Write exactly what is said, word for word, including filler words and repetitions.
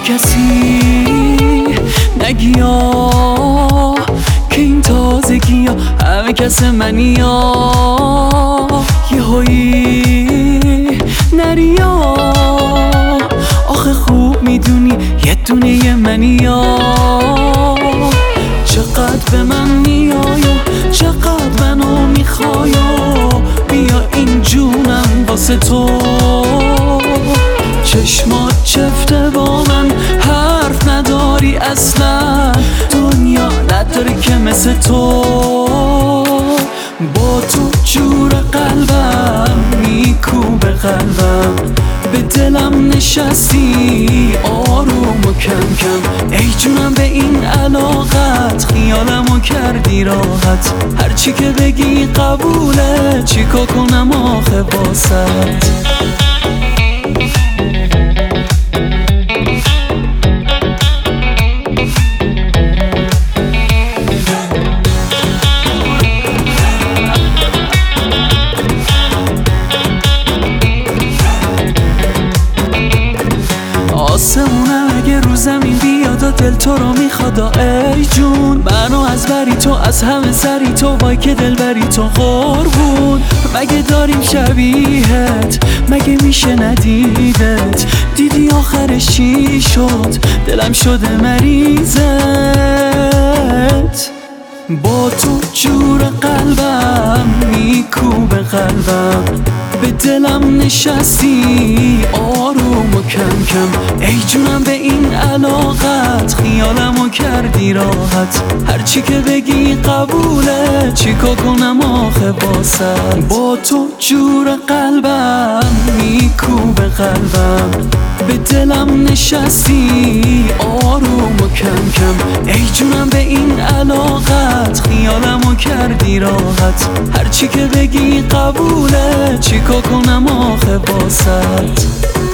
کسی نگیا که این تازگی ها همه کس منی ها یه هایی نریا آخه خوب میدونی یه دونه منی ها چقدر به من میای و چقدر منو میخوای و بیا این جونم واسه تو چشمات چفته با من حرف نداری اصلا دنیا نداره که مثل تو با تو جور قلبم میکوبه قلبم به دلم نشستی آروم و کم کم ای جونم به این علاقت خیالمو کردی راحت هرچی که بگی قبوله چیکار کنم آخه باست آسمونم اگه رو زمین بیاد و دل تو رو میخواد ای جون منو از بری تو از همه سری تو وای که دل بری تو قربون مگه داریم شبیهت مگه میشه ندیدت دیدی آخرش چی شد دلم شده مریضت با تو جور قلبم میکوبه قلبم به دلم نشستی آروم و کم کم ای جونم به این علاقت خیالمو کردی راحت هرچی که بگی قبوله چیکار کنم آخه باست با تو جور قلبم میکوبه قلبم به دلم نشستی آروم و کم کم ای جونم به این علاقت خیالمو کردی راحت هرچی که بگی قبوله چیکار کنم آخه باست